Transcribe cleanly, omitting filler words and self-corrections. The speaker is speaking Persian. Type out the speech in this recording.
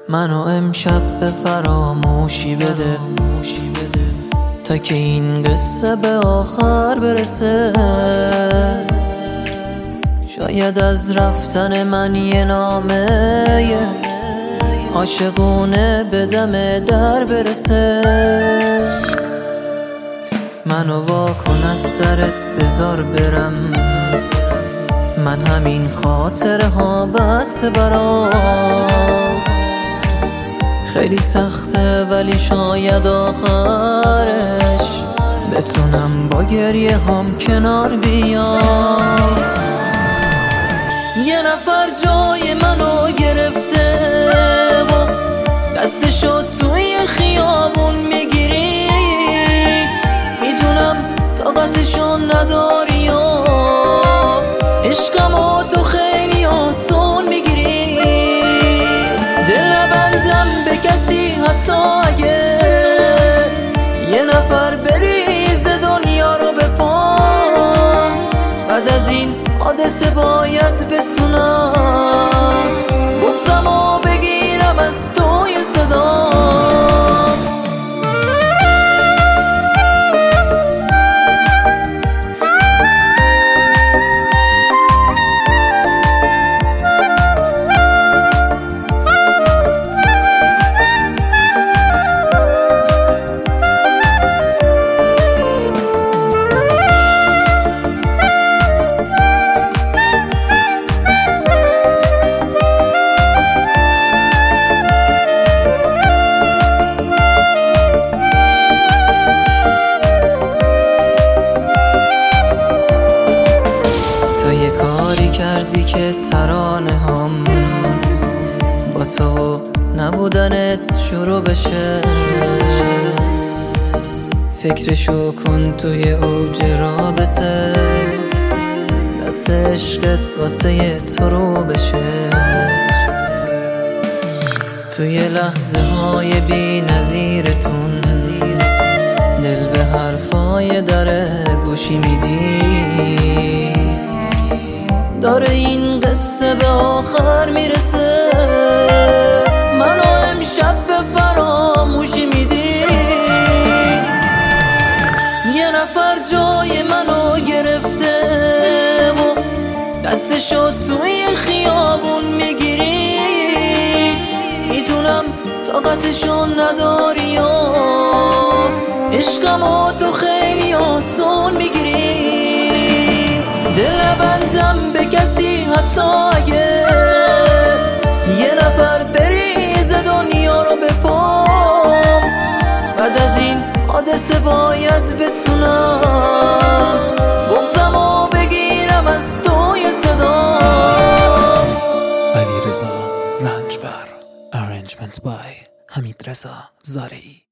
منو امشب به فراموشی بده تا که این قصه به آخر برسه. شاید از رفتن من یه نامه عاشقونه به دم در برسه. منو واکن از سرت بذار برم، من همین خاطره ها بس برام. خیلی سخته ولی شاید آخرش بتونم با گریه هم کنار بیام. یه نفر جای منو گرفته و دستشو توی خیابون میگیری، میدونم طاقتشو نداری و عشقمو تو خیلی آسون میگیری. دل نبندم به کسی حتی اگه یه نفر بریز دنیا رو به پا. بعد از این حادثه باید بتونم بغضمو بگیرم از توی صدا. کردی که ترانه هم با تو نبودنت شروع بشه. فکرشو کن توی اوج رابطه، دست عشقت واسه تو رو بشه. توی لحظه های بی نظیرتون دل به حرفای در گوشی میدی. داره این قصه به آخر میرسه، منو امشب به فراموشی میدی. یه نفر جای منو گرفته و دستشو توی خیابون میگیری، میدونم طاقتشو نداری و عشقمو تو خیلی آسون میگیری. دل نبندم به کسی حتی اگه یه نفر بریز دنیا رو به پام. بعد از این حادثه باید بتونم بغضمو بگیرم از توی صدا. علیرضا رنجبر Arrangement by حمید رضا زارعی.